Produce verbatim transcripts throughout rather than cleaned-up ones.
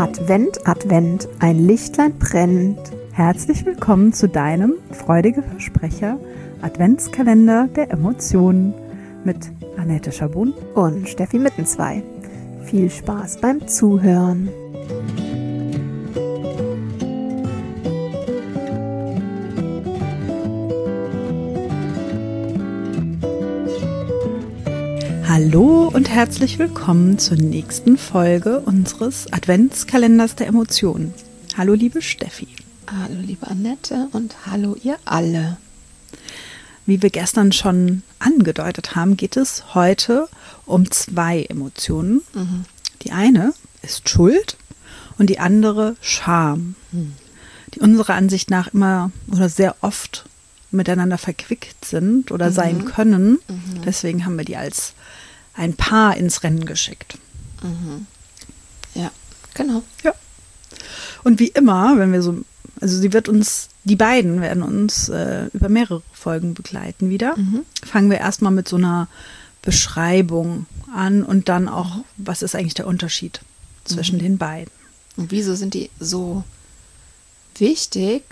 Advent, Advent, ein Lichtlein brennt. Herzlich willkommen zu deinem freudige Versprecher Adventskalender der Emotionen mit Annette Schabun und Steffi Mittenzwei. Viel Spaß beim Zuhören. Hallo und herzlich willkommen zur nächsten Folge unseres Adventskalenders der Emotionen. Hallo liebe Steffi. Hallo liebe Annette und hallo ihr alle. Wie wir gestern schon angedeutet haben, geht es heute um zwei Emotionen. Mhm. Die eine ist Schuld und die andere Scham, mhm. die unserer Ansicht nach immer oder sehr oft miteinander verquickt sind oder mhm. sein können. Mhm. Deswegen haben wir die als ein Paar ins Rennen geschickt. Mhm. Ja, genau. Ja. Und wie immer, wenn wir so, also sie wird uns, die beiden werden uns äh, über mehrere Folgen begleiten wieder. Mhm. Fangen wir erstmal mit so einer Beschreibung an und dann auch, was ist eigentlich der Unterschied zwischen mhm. den beiden. Und wieso sind die so wichtig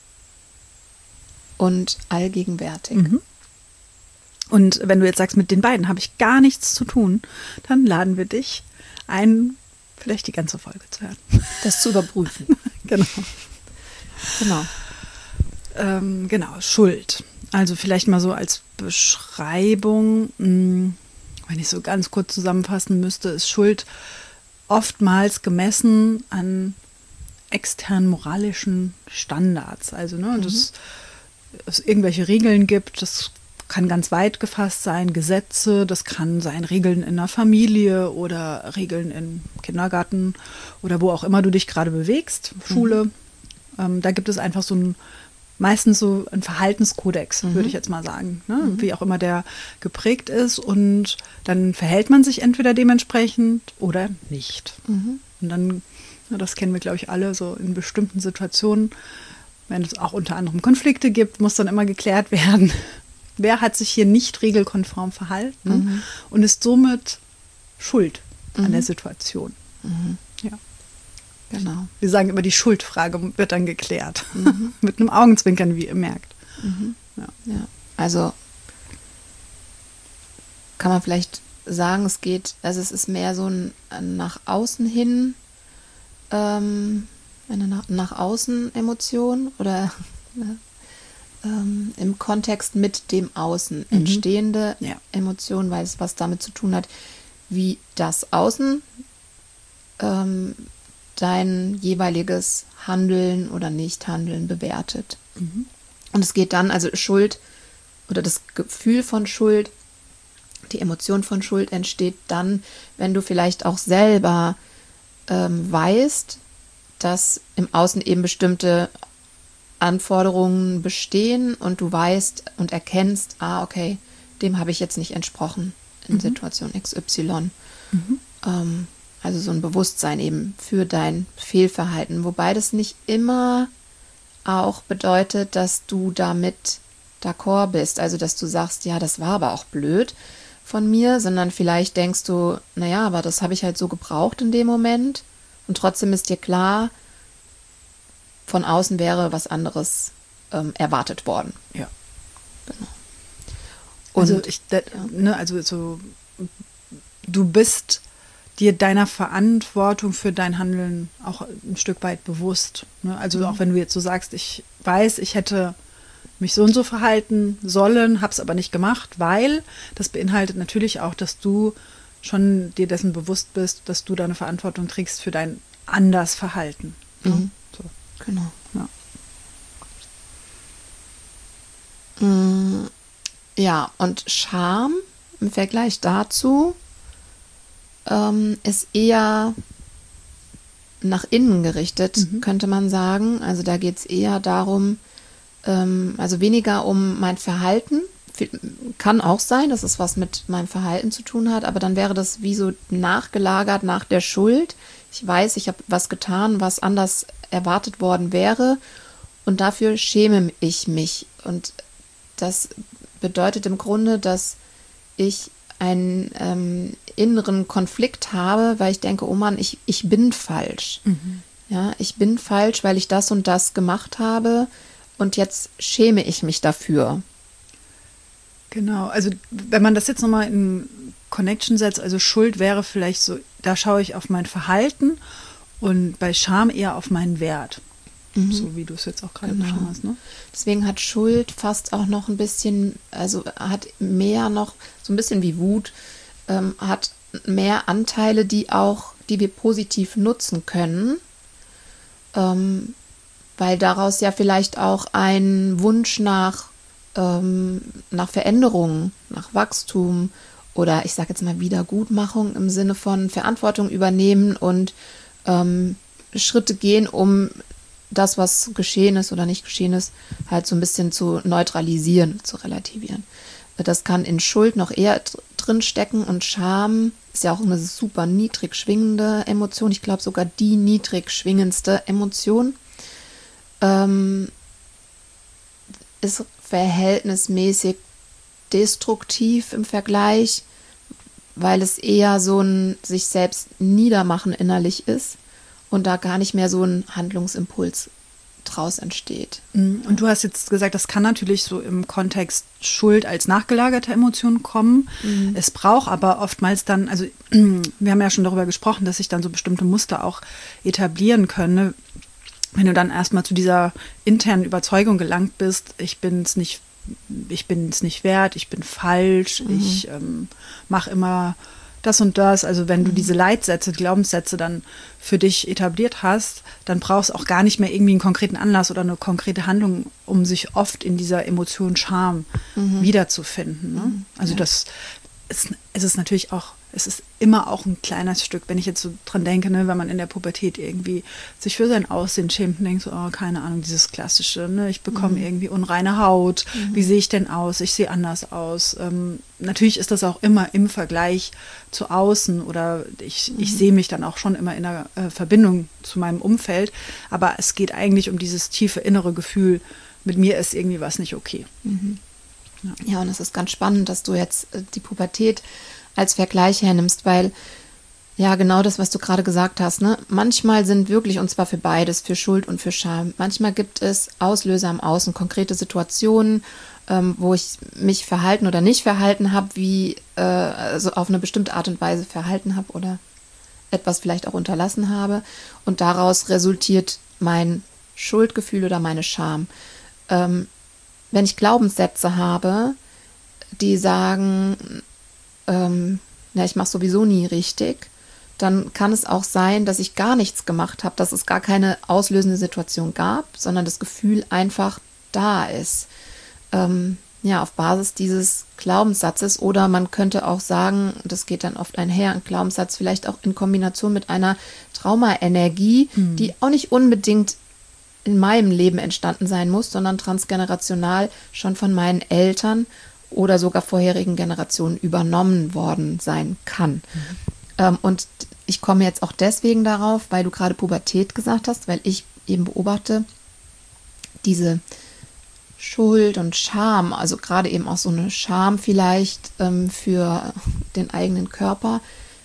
und allgegenwärtig? Mhm. Und wenn du jetzt sagst, mit den beiden habe ich gar nichts zu tun, dann laden wir dich ein, vielleicht die ganze Folge zu hören. Das zu überprüfen. Genau. Genau. Ähm, genau, Schuld. Also vielleicht mal so als Beschreibung, mh, wenn ich so ganz kurz zusammenfassen müsste, ist Schuld oftmals gemessen an externen moralischen Standards. Also, ne, mhm. dass es irgendwelche Regeln gibt, das kann ganz weit gefasst sein, Gesetze, das kann sein Regeln in der Familie oder Regeln im Kindergarten oder wo auch immer du dich gerade bewegst, Schule. Mhm. Ähm, da gibt es einfach so ein, meistens so ein Verhaltenskodex, mhm. würde ich jetzt mal sagen, ne? Mhm. Wie auch immer der geprägt ist, und dann verhält man sich entweder dementsprechend oder nicht. Mhm. Und dann, na, das kennen wir glaube ich alle, so in bestimmten Situationen, wenn es auch unter anderem Konflikte gibt, muss dann immer geklärt werden, wer hat sich hier nicht regelkonform verhalten mhm. und ist somit schuld mhm. an der Situation. Mhm. Ja. Genau. Wir sagen immer, die Schuldfrage wird dann geklärt. Mhm. Mit einem Augenzwinkern, wie ihr merkt. Mhm. Ja. Ja. Also kann man vielleicht sagen, es geht, also es ist mehr so ein nach außen hin, ähm, eine nach, nach außen Emotion oder ne? Ähm, im Kontext mit dem Außen mhm. entstehende ja. Emotion, weil es was damit zu tun hat, wie das Außen ähm, dein jeweiliges Handeln oder Nichthandeln bewertet. Mhm. Und es geht dann, also Schuld oder das Gefühl von Schuld, die Emotion von Schuld entsteht dann, wenn du vielleicht auch selber ähm, weißt, dass im Außen eben bestimmte Anforderungen bestehen und du weißt und erkennst, ah, okay, dem habe ich jetzt nicht entsprochen in mhm. Situation X Y. Mhm. Ähm, also so ein Bewusstsein eben für dein Fehlverhalten, wobei das nicht immer auch bedeutet, dass du damit d'accord bist, also dass du sagst, ja, das war aber auch blöd von mir, sondern vielleicht denkst du, naja, aber das habe ich halt so gebraucht in dem Moment, und trotzdem ist dir klar, von außen wäre was anderes ähm, erwartet worden. Ja. Genau. Und also, ich, da, ja. ne, also so, du bist dir deiner Verantwortung für dein Handeln auch ein Stück weit bewusst. Ne? Also mhm. auch wenn du jetzt so sagst, ich weiß, ich hätte mich so und so verhalten sollen, habe es aber nicht gemacht, weil das beinhaltet natürlich auch, dass du schon dir dessen bewusst bist, dass du deine Verantwortung trägst für dein Andersverhalten. Mhm. Ne? So. Genau. Ja. Ja, und Scham im Vergleich dazu ähm, ist eher nach innen gerichtet, mhm. könnte man sagen. Also da geht es eher darum, ähm, also weniger um mein Verhalten. Kann auch sein, dass es was mit meinem Verhalten zu tun hat, aber dann wäre das wie so nachgelagert nach der Schuld. Ich weiß, ich habe was getan, was anders erwartet worden wäre, und dafür schäme ich mich. Und das bedeutet im Grunde, dass ich einen ähm, inneren Konflikt habe, weil ich denke, oh Mann, ich, ich bin falsch. Mhm. Ja, ich bin falsch, weil ich das und das gemacht habe und jetzt schäme ich mich dafür. Genau, also wenn man das jetzt nochmal in Connection setzt, also Schuld wäre vielleicht so, da schaue ich auf mein Verhalten und bei Scham eher auf meinen Wert. Mhm. So wie du es jetzt auch gerade genau. beschrieben hast. Ne? Deswegen hat Schuld fast auch noch ein bisschen, also hat mehr noch, so ein bisschen wie Wut, ähm, hat mehr Anteile, die auch, die wir positiv nutzen können, ähm, weil daraus ja vielleicht auch ein Wunsch nach, ähm, nach Veränderung, nach Wachstum oder ich sage jetzt mal Wiedergutmachung im Sinne von Verantwortung übernehmen und ähm, Schritte gehen, um das, was geschehen ist oder nicht geschehen ist, halt so ein bisschen zu neutralisieren, zu relativieren. Das kann in Schuld noch eher drin stecken und Scham ist ja auch eine super niedrig schwingende Emotion. Ich glaube sogar die niedrig schwingendste Emotion. Ähm, ist verhältnismäßig destruktiv im Vergleich, weil es eher so ein sich selbst niedermachen innerlich ist. Und da gar nicht mehr so ein Handlungsimpuls draus entsteht. Und du hast jetzt gesagt, das kann natürlich so im Kontext Schuld als nachgelagerte Emotion kommen. Mhm. Es braucht aber oftmals dann, also wir haben ja schon darüber gesprochen, dass sich dann so bestimmte Muster auch etablieren können. Wenn du dann erstmal zu dieser internen Überzeugung gelangt bist, ich bin es nicht, ich bin es nicht wert, ich bin falsch, mhm. ich ähm, mache immer das und das, also wenn du diese Leitsätze, Glaubenssätze dann für dich etabliert hast, dann brauchst du auch gar nicht mehr irgendwie einen konkreten Anlass oder eine konkrete Handlung, um sich oft in dieser Emotion Scham mhm. wiederzufinden. Ne? Also ja. das ist, es ist natürlich auch, es ist immer auch ein kleines Stück, wenn ich jetzt so dran denke, ne, wenn man in der Pubertät irgendwie sich für sein Aussehen schämt und denkt so, oh, keine Ahnung, dieses klassische, ne, ich bekomme mhm. irgendwie unreine Haut, mhm. wie sehe ich denn aus, ich sehe anders aus. Ähm, natürlich ist das auch immer im Vergleich zu außen oder ich, mhm. ich sehe mich dann auch schon immer in einer äh, Verbindung zu meinem Umfeld, aber es geht eigentlich um dieses tiefe innere Gefühl, mit mir ist irgendwie was nicht okay. Mhm. Ja. ja, und es ist ganz spannend, dass du jetzt äh, die Pubertät als Vergleich hernimmst, weil ja genau das, was du gerade gesagt hast, ne? Manchmal sind wirklich, und zwar für beides, für Schuld und für Scham, manchmal gibt es Auslöser im Außen, konkrete Situationen, ähm, wo ich mich verhalten oder nicht verhalten habe, wie äh, also auf eine bestimmte Art und Weise verhalten habe oder etwas vielleicht auch unterlassen habe und daraus resultiert mein Schuldgefühl oder meine Scham. Ähm, wenn ich Glaubenssätze habe, die sagen, ähm, ja, ich mache sowieso nie richtig, dann kann es auch sein, dass ich gar nichts gemacht habe, dass es gar keine auslösende Situation gab, sondern das Gefühl einfach da ist. Ähm, ja, auf Basis dieses Glaubenssatzes oder man könnte auch sagen, das geht dann oft einher, ein Glaubenssatz vielleicht auch in Kombination mit einer Traumaenergie, hm. die auch nicht unbedingt in meinem Leben entstanden sein muss, sondern transgenerational schon von meinen Eltern oder sogar vorherigen Generationen übernommen worden sein kann. Mhm. Ähm, und ich komme jetzt auch deswegen darauf, weil du gerade Pubertät gesagt hast, weil ich eben beobachte, diese Schuld und Scham, also gerade eben auch so eine Scham vielleicht ähm, für den eigenen Körper,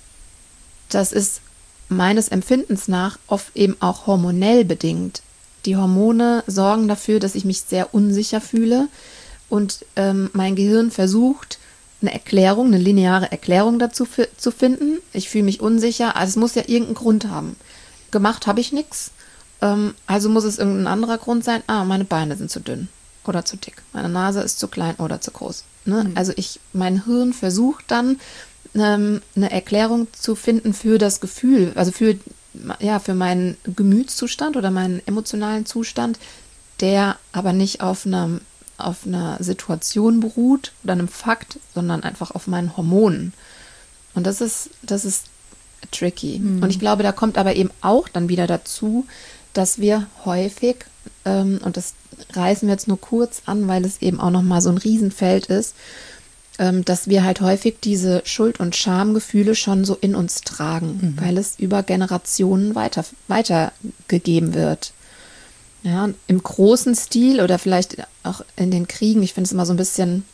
das ist meines Empfindens nach oft eben auch hormonell bedingt. Die Hormone sorgen dafür, dass ich mich sehr unsicher fühle, und ähm, mein Gehirn versucht, eine Erklärung, eine lineare Erklärung dazu f- zu finden. Ich fühle mich unsicher, also es muss ja irgendeinen Grund haben. Gemacht habe ich nichts, ähm, also muss es irgendein anderer Grund sein. Ah, meine Beine sind zu dünn oder zu dick. Meine Nase ist zu klein oder zu groß. Ne? Mhm. Also ich, mein Hirn versucht dann, ähm, eine Erklärung zu finden für das Gefühl, also für, ja, für meinen Gemütszustand oder meinen emotionalen Zustand, der aber nicht auf einem auf einer Situation beruht oder einem Fakt, sondern einfach auf meinen Hormonen. Und das ist, das ist tricky. Mhm. Und ich glaube, da kommt aber eben auch dann wieder dazu, dass wir häufig, ähm, und das reißen wir jetzt nur kurz an, weil es eben auch nochmal so ein Riesenfeld ist, ähm, dass wir halt häufig diese Schuld- und Schamgefühle schon so in uns tragen, mhm. weil es über Generationen weiter, weitergegeben wird. Ja, im großen Stil oder vielleicht auch in den Kriegen, ich finde es immer so ein bisschen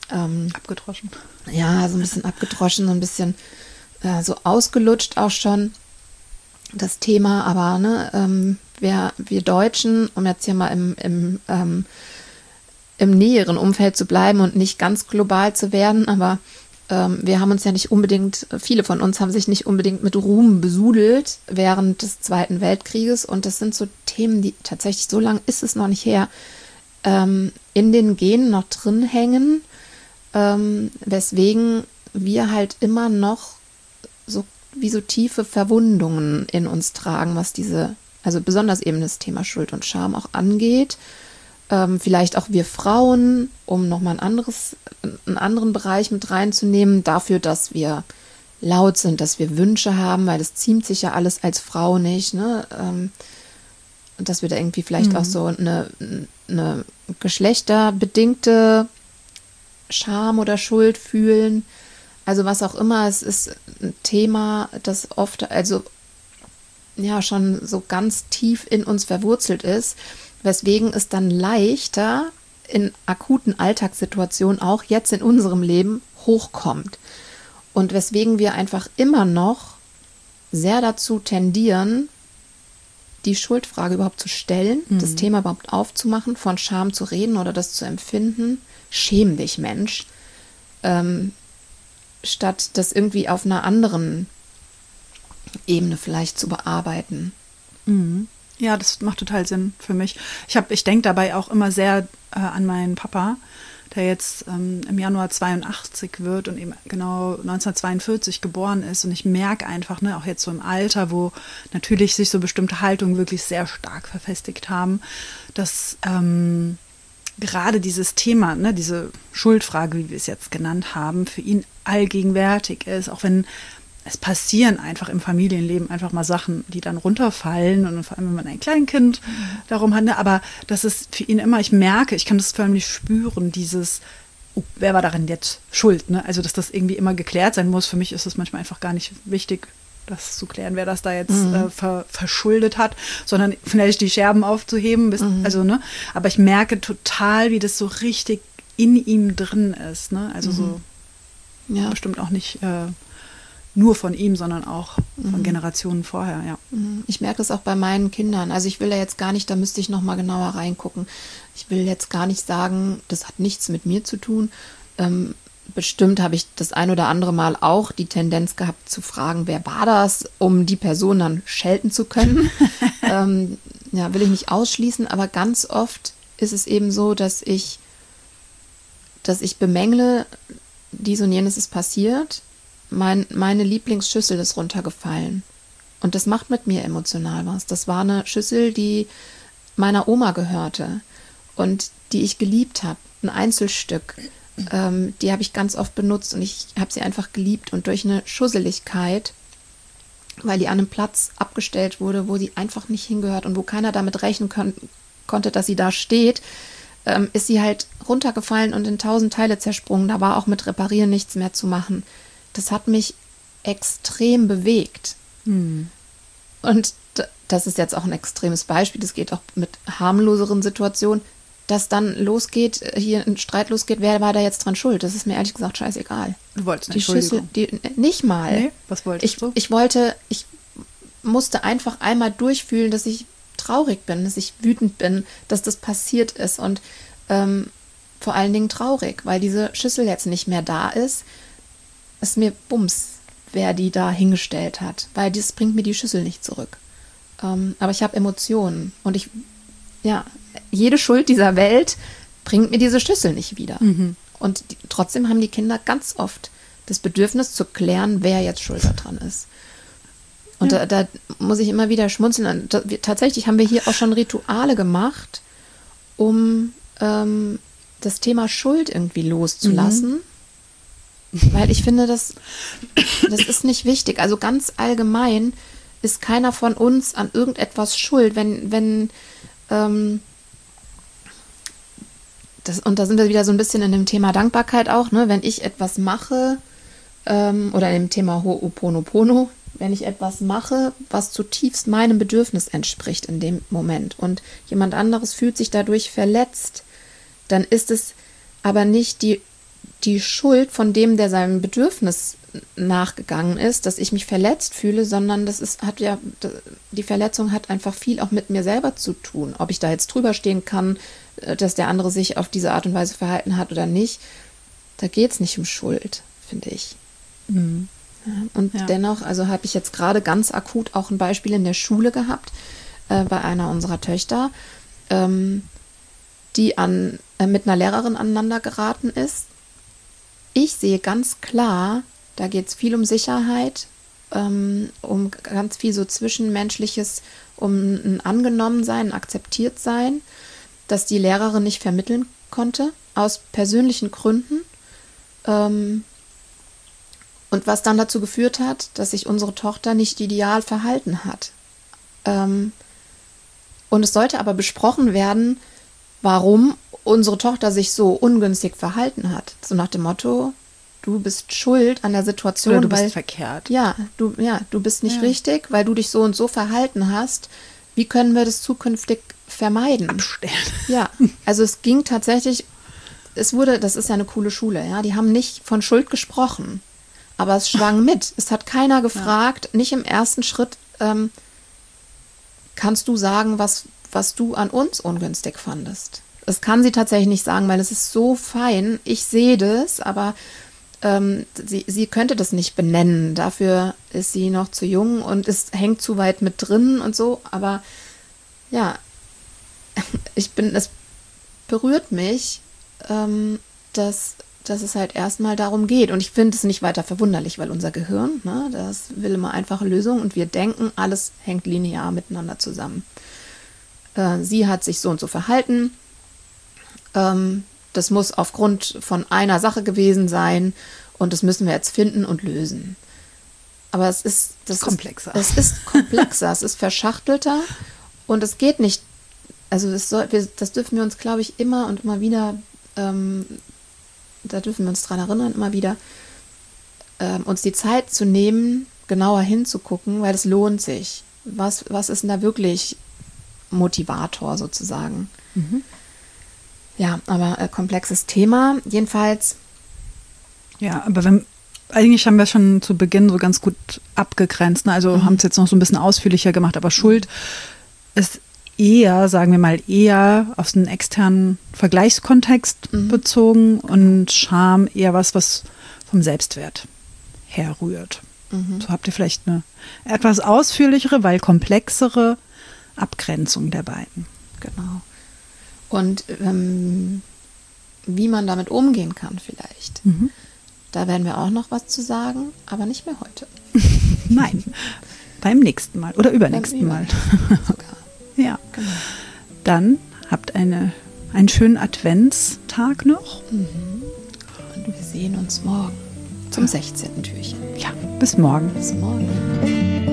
ähm, abgedroschen. Ja, so ein bisschen abgedroschen, so ein bisschen äh, so ausgelutscht auch schon das Thema. Aber ne, ähm, wir, wir Deutschen, um jetzt hier mal im, im, ähm, im näheren Umfeld zu bleiben und nicht ganz global zu werden, aber ähm, wir haben uns ja nicht unbedingt, viele von uns haben sich nicht unbedingt mit Ruhm besudelt während des Zweiten Weltkrieges. Und das sind so Themen, die tatsächlich, so lange ist es noch nicht her, ähm, in den Genen noch drin hängen, ähm, weswegen wir halt immer noch so wie so tiefe Verwundungen in uns tragen, was diese, also besonders eben das Thema Schuld und Scham auch angeht. Ähm, vielleicht auch wir Frauen, um nochmal ein anderes, einen anderen Bereich mit reinzunehmen, dafür, dass wir laut sind, dass wir Wünsche haben, weil das ziemt sich ja alles als Frau nicht, ne? Ähm, dass wir da irgendwie vielleicht mhm. auch so eine, eine geschlechterbedingte Scham oder Schuld fühlen. Also was auch immer, es ist ein Thema, das oft, also ja, schon so ganz tief in uns verwurzelt ist, weswegen es dann leichter in akuten Alltagssituationen auch jetzt in unserem Leben hochkommt. Und weswegen wir einfach immer noch sehr dazu tendieren, die Schuldfrage überhaupt zu stellen, mhm. das Thema überhaupt aufzumachen, von Scham zu reden oder das zu empfinden. Schäm dich, Mensch. Ähm, statt das irgendwie auf einer anderen Ebene vielleicht zu bearbeiten. Mhm. Ja, das macht total Sinn für mich. Ich habe, ich denke dabei auch immer sehr äh, an meinen Papa, der jetzt ähm, im Januar zweiundachtzig wird und eben genau neunzehnhundertzweiundvierzig geboren ist. Und ich merke einfach, ne, auch jetzt so im Alter, wo natürlich sich so bestimmte Haltungen wirklich sehr stark verfestigt haben, dass ähm, gerade dieses Thema, ne, diese Schuldfrage, wie wir es jetzt genannt haben, für ihn allgegenwärtig ist, auch wenn es passieren einfach im Familienleben einfach mal Sachen, die dann runterfallen und vor allem, wenn man ein Kleinkind mhm. darum hat, ne, aber das ist für ihn immer, ich merke, ich kann das förmlich spüren, dieses, oh, wer war darin jetzt schuld, ne? Also, dass das irgendwie immer geklärt sein muss. Für mich ist es manchmal einfach gar nicht wichtig, das zu klären, wer das da jetzt mhm. äh, ver, verschuldet hat, sondern vielleicht die Scherben aufzuheben, bis, mhm. also, ne, aber ich merke total, wie das so richtig in ihm drin ist, ne, also mhm. so ja. bestimmt auch nicht äh, nur von ihm, sondern auch von mhm. Generationen vorher, ja. Ich merke das auch bei meinen Kindern. Also ich will da jetzt gar nicht, da müsste ich noch mal genauer reingucken. Ich will jetzt gar nicht sagen, das hat nichts mit mir zu tun. Ähm, bestimmt habe ich das ein oder andere Mal auch die Tendenz gehabt zu fragen, wer war das, um die Person dann schelten zu können. ähm, ja, will ich nicht ausschließen, aber ganz oft ist es eben so, dass ich, dass ich bemängle, dies und jenes ist passiert. Mein, meine Lieblingsschüssel ist runtergefallen. Und das macht mit mir emotional was. Das war eine Schüssel, die meiner Oma gehörte und die ich geliebt habe. Ein Einzelstück. Ähm, die habe ich ganz oft benutzt und ich habe sie einfach geliebt. Und durch eine Schusseligkeit, weil die an einem Platz abgestellt wurde, wo sie einfach nicht hingehört und wo keiner damit rechnen kon- konnte, dass sie da steht, ähm, ist sie halt runtergefallen und in tausend Teile zersprungen. Da war auch mit Reparieren nichts mehr zu machen. Das hat mich extrem bewegt. Hm. Und das ist jetzt auch ein extremes Beispiel, das geht auch mit harmloseren Situationen, dass dann losgeht, hier ein Streit losgeht, wer war da jetzt dran schuld? Das ist mir ehrlich gesagt scheißegal. Du wolltest eine die Schüssel, die, nicht mal. Nee, was wolltest ich, du? Ich wollte, ich musste einfach einmal durchfühlen, dass ich traurig bin, dass ich wütend bin, dass das passiert ist und ähm, vor allen Dingen traurig, weil diese Schüssel jetzt nicht mehr da ist. Es ist mir Bums, wer die da hingestellt hat, weil das bringt mir die Schüssel nicht zurück. Ähm, aber ich habe Emotionen und ich, ja, jede Schuld dieser Welt bringt mir diese Schüssel nicht wieder. Mhm. Und die, trotzdem haben die Kinder ganz oft das Bedürfnis zu klären, wer jetzt schuld daran ist. Und ja. da, da muss ich immer wieder schmunzeln. Da, wir, tatsächlich haben wir hier auch schon Rituale gemacht, um ähm, das Thema Schuld irgendwie loszulassen. Mhm. Weil ich finde, das, das ist nicht wichtig. Also ganz allgemein ist keiner von uns an irgendetwas schuld. Wenn, wenn, ähm, das, und da sind wir wieder so ein bisschen in dem Thema Dankbarkeit auch, ne? Wenn ich etwas mache, ähm, oder in dem Thema Ho'oponopono, wenn ich etwas mache, was zutiefst meinem Bedürfnis entspricht in dem Moment und jemand anderes fühlt sich dadurch verletzt, dann ist es aber nicht die die Schuld von dem, der seinem Bedürfnis nachgegangen ist, dass ich mich verletzt fühle, sondern das ist, hat ja, die Verletzung hat einfach viel auch mit mir selber zu tun. Ob ich da jetzt drüber stehen kann, dass der andere sich auf diese Art und Weise verhalten hat oder nicht, da geht es nicht um Schuld, finde ich. Mhm. Ja, und ja. dennoch, also habe ich jetzt gerade ganz akut auch ein Beispiel in der Schule gehabt, äh, bei einer unserer Töchter, ähm, die an, äh, mit einer Lehrerin aneinander geraten ist. Ich sehe ganz klar, da geht es viel um Sicherheit, ähm, um ganz viel so Zwischenmenschliches, um ein Angenommensein, ein Akzeptiertsein, dass die Lehrerin nicht vermitteln konnte, aus persönlichen Gründen. Ähm, und was dann dazu geführt hat, dass sich unsere Tochter nicht ideal verhalten hat. Ähm, und es sollte aber besprochen werden, warum unsere Tochter sich so ungünstig verhalten hat. So nach dem Motto, du bist schuld an der Situation. Oder du bist weil, verkehrt. Ja, du, ja, du bist nicht ja. richtig, weil du dich so und so verhalten hast. Wie können wir das zukünftig vermeiden? Abstellen. Ja, also es ging tatsächlich, es wurde, das ist ja eine coole Schule, ja, die haben nicht von Schuld gesprochen, aber es schwang mit. Es hat keiner gefragt, ja. nicht im ersten Schritt, ähm, kannst du sagen, was, was du an uns ungünstig fandest. Das kann sie tatsächlich nicht sagen, weil es ist so fein. Ich sehe das, aber ähm, sie, sie könnte das nicht benennen. Dafür ist sie noch zu jung und es hängt zu weit mit drin und so. Aber ja, ich bin, es berührt mich, ähm, dass, dass es halt erstmal darum geht. Und ich finde es nicht weiter verwunderlich, weil unser Gehirn, ne, das will immer einfache Lösungen und wir denken, alles hängt linear miteinander zusammen. Äh, sie hat sich so und so verhalten. Ähm, das muss aufgrund von einer Sache gewesen sein und das müssen wir jetzt finden und lösen. Aber es ist das komplexer. Ist, es ist komplexer, es ist verschachtelter und es geht nicht. Also das, soll, wir, das dürfen wir uns, glaube ich, immer und immer wieder, ähm, da dürfen wir uns dran erinnern, immer wieder, ähm, uns die Zeit zu nehmen, genauer hinzugucken, weil es lohnt sich. Was, was ist denn da wirklich Motivator sozusagen? Mhm. Ja, aber äh, komplexes Thema. Jedenfalls. Ja, aber wenn, eigentlich haben wir schon zu Beginn so ganz gut abgegrenzt. Ne? Also mhm. haben es jetzt noch so ein bisschen ausführlicher gemacht, aber Schuld ist eher, sagen wir mal, eher auf einen externen Vergleichskontext mhm. bezogen und Scham eher was, was vom Selbstwert herrührt. Mhm. So habt ihr vielleicht eine etwas ausführlichere, weil komplexere Abgrenzung der beiden. Genau. Und ähm, wie man damit umgehen kann vielleicht. Mhm. Da werden wir auch noch was zu sagen, aber nicht mehr heute. Nein, beim nächsten Mal oder übernächsten Mal. Sogar. Ja, genau. Dann habt eine, einen schönen Adventstag noch. Mhm. Und wir sehen uns morgen zum sechzehnten Türchen. Ja, bis morgen. Bis morgen.